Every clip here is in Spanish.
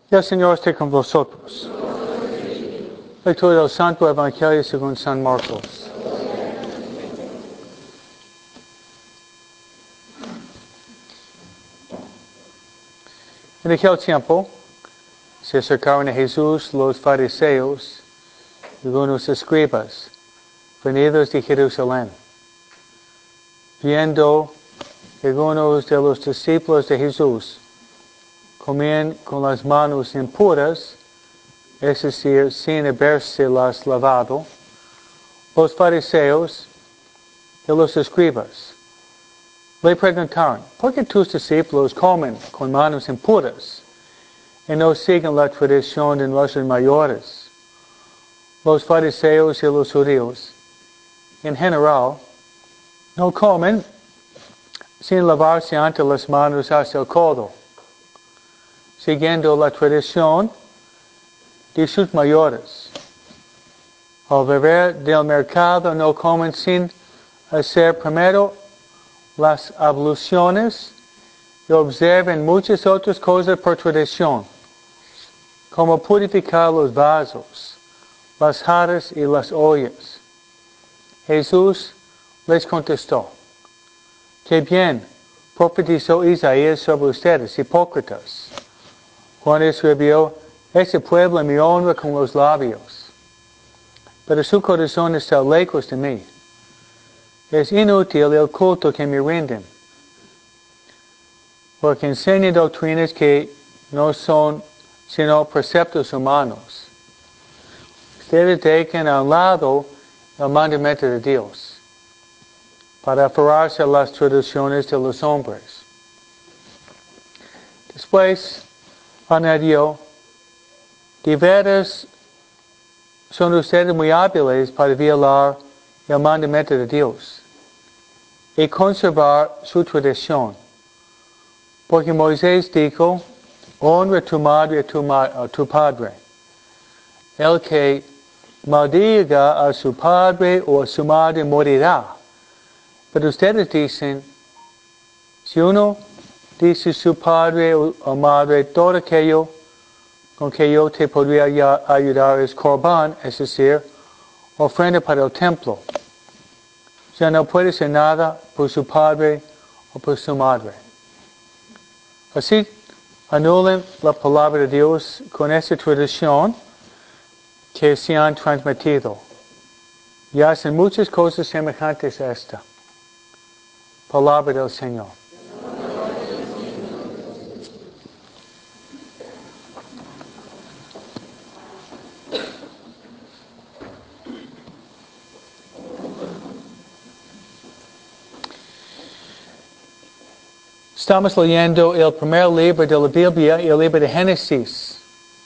El Señor esté con vosotros. Lectura del Santo Evangelio según San Marcos. En aquel tiempo se acercaron a Jesús los fariseos y algunos escribas, venidos de Jerusalén. Viendo que algunos de los discípulos de Jesús comían con las manos impuras, es decir, sin habérselas lavado, los fariseos y los escribas le preguntaron: ¿por qué tus discípulos comen con manos impuras y no siguen la tradición de nuestros mayores? Los fariseos y los judíos, en general, no comen sin lavarse antes las manos hasta el codo, siguiendo la tradición de sus mayores. Al volver del mercado no comen sin hacer primero las abluciones y observan muchas otras cosas por tradición, como purificar los vasos, las jarras y las ollas. Jesús les contestó: «Qué bien profetizó Isaías sobre ustedes, hipócritas, cuando escribió: ese pueblo me honra con los labios, pero su corazón está lejos de mí. Es inútil el culto que me rinden, porque enseñan doctrinas que no son sino preceptos humanos. Ustedes dejan a un lado el mandamiento de Dios para aferrarse a las tradiciones de los hombres». Después añadió: «De veras son ustedes muy hábiles para violar el mandamiento de Dios y conservar su tradición. Porque Moisés dijo: honra a tu madre y a tu padre. El que maldiga a su padre o a su madre morirá. Pero ustedes dicen: si uno dice a su padre o madre, todo aquello con que yo te podría ayudar es corbán, es decir, ofrenda para el templo, ya no puede hacer nada por su padre o por su madre». Así anulan la palabra de Dios con esa tradición que se han transmitido y hacen muchas cosas semejantes a esta. Palabra del Señor. Estamos leyendo el primer libro de la Biblia, el libro de Génesis,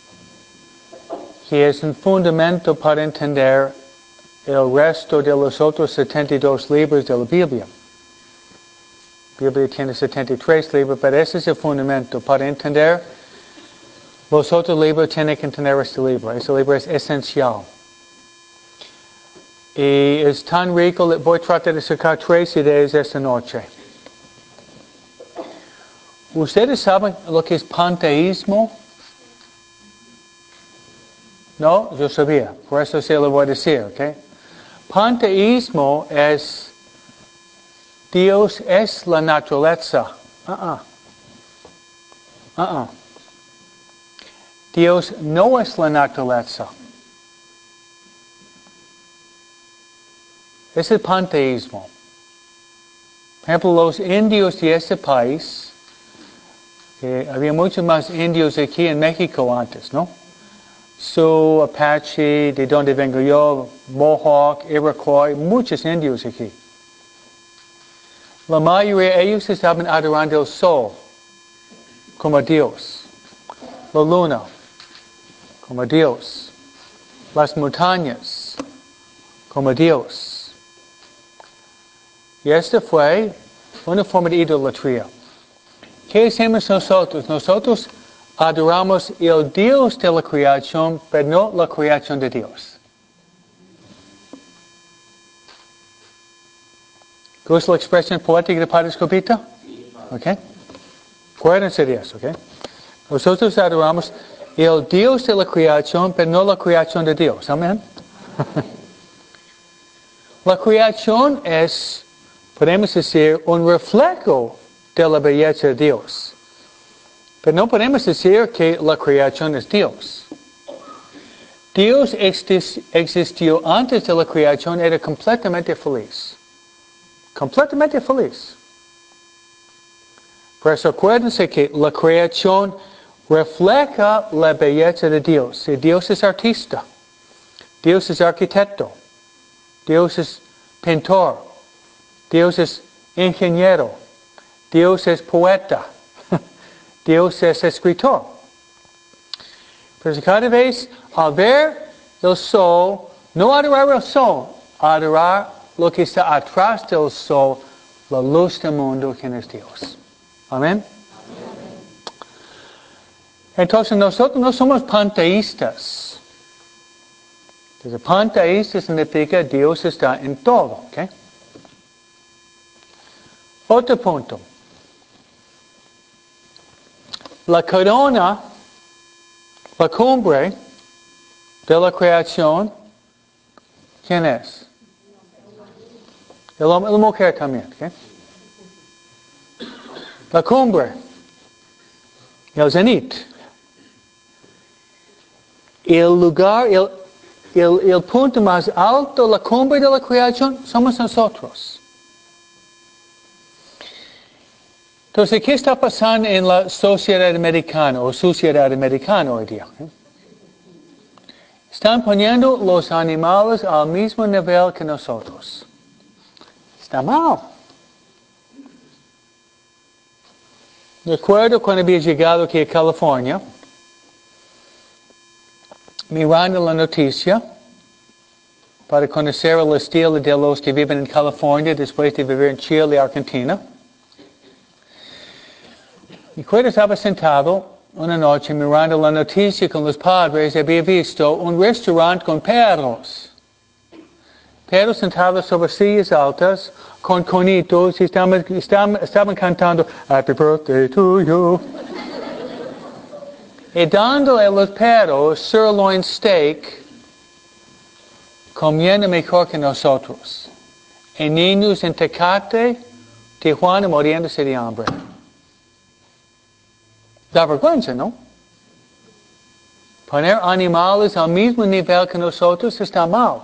que es un fundamento para entender el resto de los otros 72 libros de la Biblia. La Biblia tiene 73 libros, pero ese es el fundamento. Para entender los otros libros, tienen que entender este libro. Este libro es esencial. Y es tan rico, voy a tratar de sacar 3 ideas esta noche. ¿Ustedes saben lo que es panteísmo? No, yo sabía, por eso se lo voy a decir, ¿ok? Panteísmo es: Dios es la naturaleza. Dios no es la naturaleza. Es el panteísmo. Por ejemplo, los indios de este país, había muchos más indios aquí en México antes, ¿no? Sioux, Apache, de donde vengo yo, Mohawk, Iroquois, muchos indios aquí. La mayoría de ellos estaban adorando el sol como Dios, la luna como Dios, las montañas como Dios. Y esta fue una forma de idolatría. ¿Qué hacemos nosotros? Nosotros adoramos el Dios de la creación, pero no la creación de Dios. ¿Gusta la expresión poética de Padre Escobita? ¿Ok? Acuérdense de eso, ¿ok? Nosotros adoramos el Dios de la creación, pero no la creación de Dios. Amén. La creación es, podemos decir, un reflejo de la belleza de Dios. Pero no podemos decir que la creación es Dios. Dios existió antes de la creación, era completamente feliz. Completamente feliz. Por eso acuérdense que la creación refleja la belleza de Dios. Y Dios es artista. Dios es arquitecto. Dios es pintor. Dios es ingeniero. Dios es poeta. Dios es escritor. Pero cada vez al ver el sol, no adorar el sol, adorar lo que está atrás del sol, la luz del mundo, quien es Dios. Amén. Entonces nosotros no somos panteístas. Entonces, panteísta significa Dios está en todo. ¿Okay? Otro punto. La corona, la cumbre de la creación, ¿quién es? La mujer también. ¿Okay? La cumbre, el zenit. El lugar, el punto más alto, la cumbre de la creación, somos nosotros. Entonces, ¿qué está pasando en la sociedad americana o sociedad americana hoy día? Están poniendo los animales al mismo nivel que nosotros. Está mal. Recuerdo cuando había llegado aquí a California, mirando la noticia para conocer el estilo de los que viven en California después de vivir en Chile y Argentina. Recuerdo estaba sentado una noche mirando la noticia con los padres, había visto un restaurante con perros. Perros sentados sobre sillas altas, con conitos, y estaban cantando Happy Birthday to you. Y dándole a los perros sirloin steak, comiendo mejor que nosotros. Y niños en Tecate, Tijuana, muriéndose de hambre. Da vergüenza, ¿no? Poner animales al mismo nivel que nosotros está mal.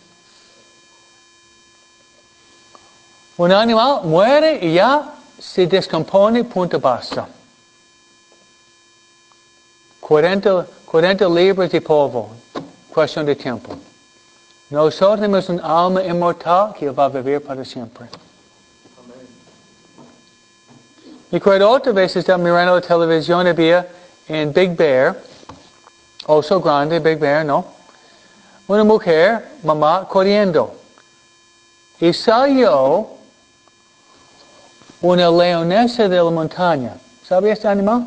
Un animal muere y ya se descompone, punto basta. 40 libras de polvo, cuestión de tiempo. Nosotros tenemos un alma inmortal que va a vivir para siempre. Recuerdo otra vez estaba mirando la televisión, había en Big Bear, oso grande, Big Bear, ¿no? Una mujer, mamá, corriendo. Y salió una leonesa de la montaña. ¿Sabe este animal?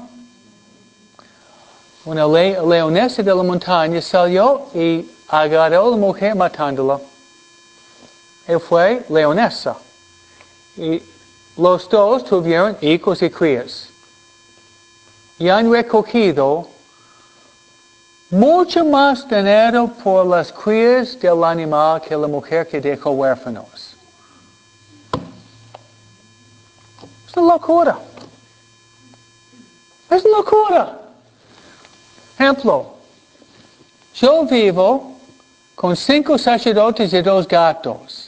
Una leonesa de la montaña salió y agarró a la mujer matándola. Y fue leonesa. Y los dos tuvieron hijos y crías. Y han recogido mucho más dinero por las crías del animal que la mujer que dejó huérfanos. Es una locura. Es una locura. Ejemplo, yo vivo con 5 sacerdotes y 2 gatos.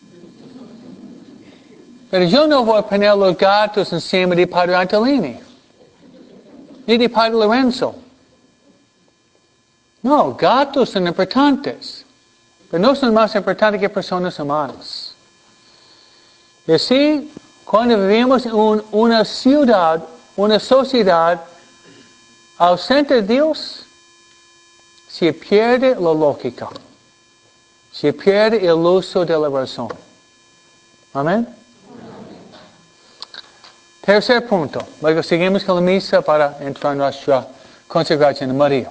Pero yo no voy a poner los gatos encima de Padre Antolini, ni de Padre Lorenzo. No, gatos son importantes, pero no son más importantes que personas humanas. Y así, cuando vivimos en una ciudad, una sociedad ausente de Dios, se pierde la lógica, se pierde el uso de la razón. Amén. Tercer punto. Luego seguimos con la misa para entrar en nuestra consagración de María.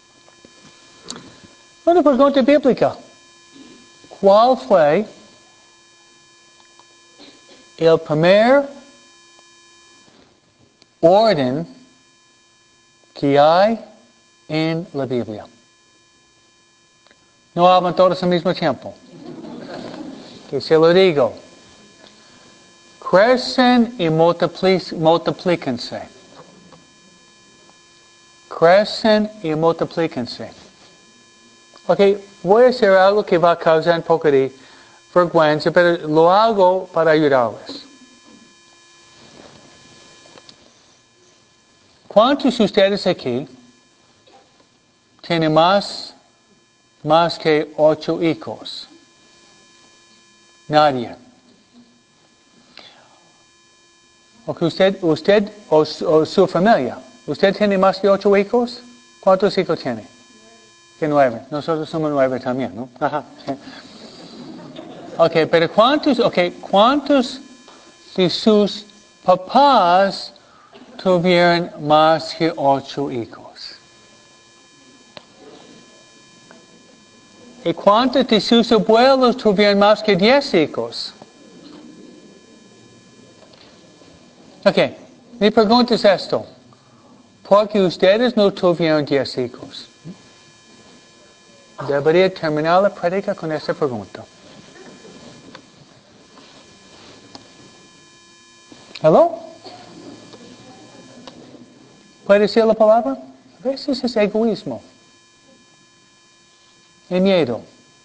Una pregunta bíblica. ¿Cuál fue el primer orden que hay en la Biblia. No hablan todos al mismo tiempo. Que se lo digo. Crecen y multiplíquense. Crecen y multiplíquense. Ok, voy a hacer algo que va a causar un poco de vergüenza, pero lo hago para ayudarles. ¿Cuántos de ustedes aquí tienen más que 8 hijos? Nadie. Ok, usted o su familia. ¿Usted tiene más que 8 hijos? ¿Cuántos hijos tiene? Que 9. Nosotros somos 9 también, ¿no? Ajá. Ok, pero ¿cuántos de sus papás tuvieron más que 8 hijos? ¿Y cuántos de sus abuelos tuvieron más que 10 hijos? Ok, mi pregunta es esto. ¿Por qué ustedes no tuvieron 10 hijos? Debería terminar la prédica con esta pregunta. ¿Hello? ¿Puede decir la palabra? A veces es egoísmo. Y miedo.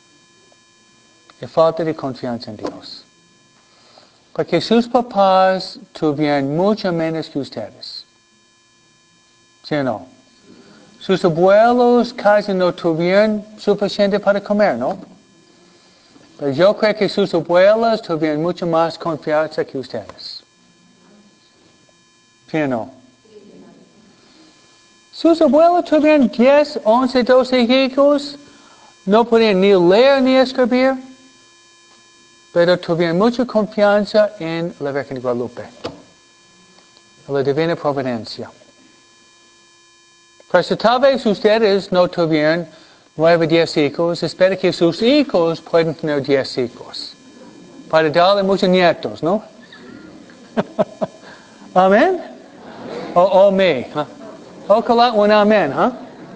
Y falta de confianza en Dios. Porque sus papás tuvieron mucho menos que ustedes. ¿Sí o no? Sus abuelos casi no tuvieron suficiente para comer, ¿no? Pero yo creo que sus abuelos tuvieron mucho más confianza que ustedes. ¿Sí o no? Sus abuelos tuvieron 10, 11, 12 hijos. No podían ni leer ni escribir. Pero tuvieron mucha confianza en la Virgen de Guadalupe. En la divina providencia. Pero tal vez ustedes no tuvieron 9, 10 hijos. Espero que sus hijos puedan tener 10 hijos. Para darle muchos nietos, ¿no? Amén. O me. Ojalá un amén, ¿ah?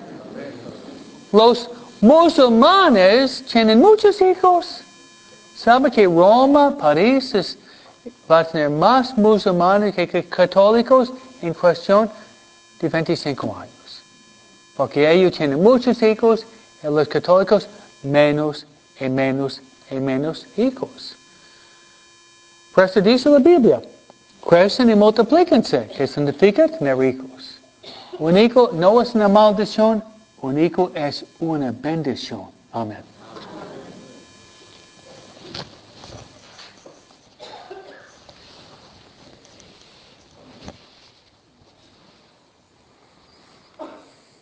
Los musulmanes tienen muchos hijos. ¿Sabe que Roma, París, va a tener más musulmanes que católicos en cuestión de 25 años? Porque ellos tienen muchos hijos y los católicos menos y menos y menos hijos. Por eso dice la Biblia, crecen y multiplíquense, que significa tener hijos. Un hijo no es una maldición, un hijo es una bendición. Amén.